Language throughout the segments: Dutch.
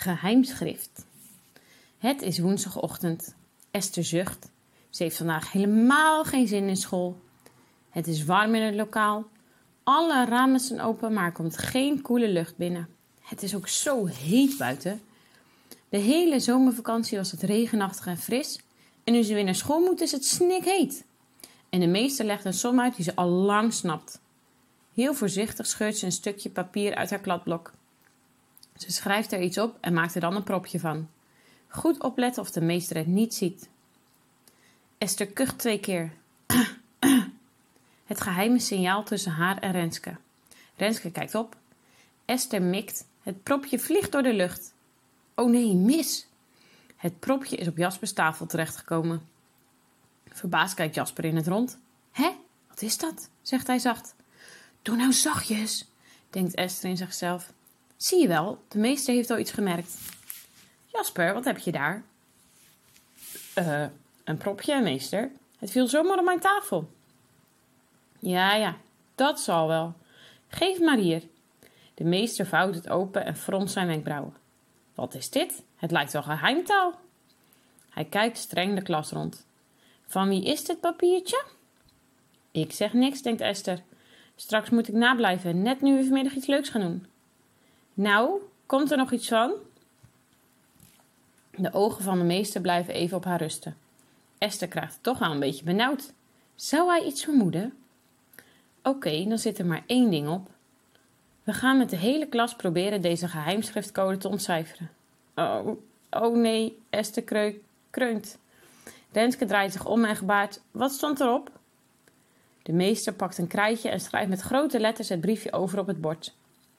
Geheimschrift. Het is woensdagochtend. Esther zucht. Ze heeft vandaag helemaal geen zin in school. Het is warm in het lokaal. Alle ramen zijn open, maar er komt geen koele lucht binnen. Het is ook zo heet buiten. De hele zomervakantie was het regenachtig en fris. En nu ze weer naar school moet, is het snikheet. En de meester legt een som uit die ze al lang snapt. Heel voorzichtig scheurt ze een stukje papier uit haar kladblok. Ze schrijft er iets op en maakt er dan een propje van. Goed opletten of de meester het niet ziet. Esther kucht 2 keer. Het geheime signaal tussen haar en Renske. Renske kijkt op. Esther mikt. Het propje vliegt door de lucht. Oh nee, mis! Het propje is op Jaspers tafel terechtgekomen. Verbaasd kijkt Jasper in het rond. Hé, wat is dat? Zegt hij zacht. Doe nou zachtjes, denkt Esther in zichzelf. Zie je wel, de meester heeft al iets gemerkt. Jasper, wat heb je daar? Een propje, meester. Het viel zomaar op mijn tafel. Ja, dat zal wel. Geef maar hier. De meester vouwt het open en fronst zijn wenkbrauwen. Wat is dit? Het lijkt wel geheimtaal. Hij kijkt streng de klas rond. Van wie is dit papiertje? Ik zeg niks, denkt Esther. Straks moet ik nablijven, net nu we vanmiddag iets leuks gaan doen. Nou, komt er nog iets van? De ogen van de meester blijven even op haar rusten. Esther krijgt het toch wel een beetje benauwd. Zou hij iets vermoeden? Oké, dan zit er maar 1 ding op. We gaan met de hele klas proberen deze geheimschriftcode te ontcijferen. Oh nee, Esther kreunt. Renske draait zich om en gebaart. Wat stond erop? De meester pakt een krijtje en schrijft met grote letters het briefje over op het bord.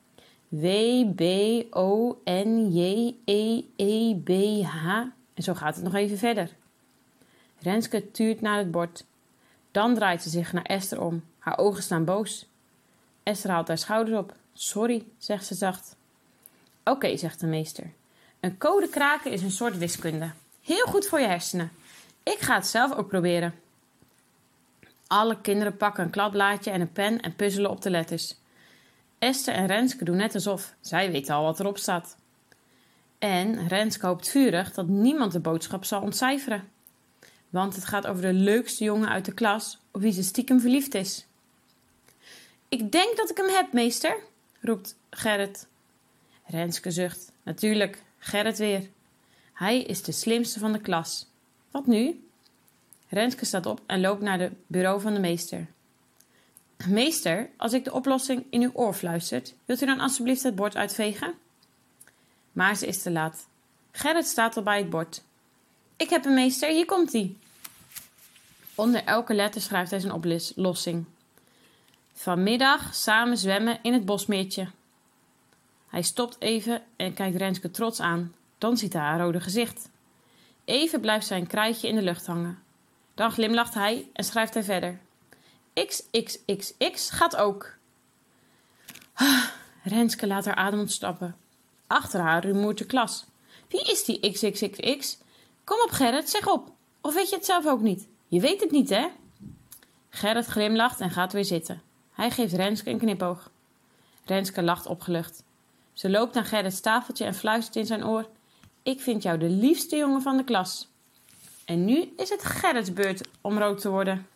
WBONJEEBH. En zo gaat het nog even verder. Renske tuurt naar het bord. Dan draait ze zich naar Esther om. Haar ogen staan boos. Esther haalt haar schouders op. Sorry, zegt ze zacht. Oké, zegt de meester. Een code kraken is een soort wiskunde. Heel goed voor je hersenen. Ik ga het zelf ook proberen. Alle kinderen pakken een kladblaadje en een pen en puzzelen op de letters. Esther en Renske doen net alsof. Zij weten al wat erop staat. En Renske hoopt vurig dat niemand de boodschap zal ontcijferen. Want het gaat over de leukste jongen uit de klas op wie ze stiekem verliefd is. Ik denk dat ik hem heb, meester, roept Gerrit. Renske zucht. Natuurlijk, Gerrit weer. Hij is de slimste van de klas. Wat nu? Renske staat op en loopt naar het bureau van de meester. Meester, als ik de oplossing in uw oor fluistert, wilt u dan alsjeblieft het bord uitvegen? Maar ze is te laat. Gerrit staat al bij het bord. Ik heb een meester, hier komt hij. Onder elke letter schrijft hij zijn oplossing. Vanmiddag samen zwemmen in het bosmeertje. Hij stopt even en kijkt Renske trots aan. Dan ziet hij haar rode gezicht. Even blijft zijn krijtje in de lucht hangen. Dan glimlacht hij en schrijft hij verder. XXXX gaat ook. Renske laat haar adem ontstappen. Achter haar rumoert de klas. Wie is die XXXX? Kom op Gerrit, zeg op. Of weet je het zelf ook niet? Je weet het niet, hè? Gerrit glimlacht en gaat weer zitten. Hij geeft Renske een knipoog. Renske lacht opgelucht. Ze loopt naar Gerrits tafeltje en fluistert in zijn oor. Ik vind jou de liefste jongen van de klas. En nu is het Gerrits beurt om rood te worden.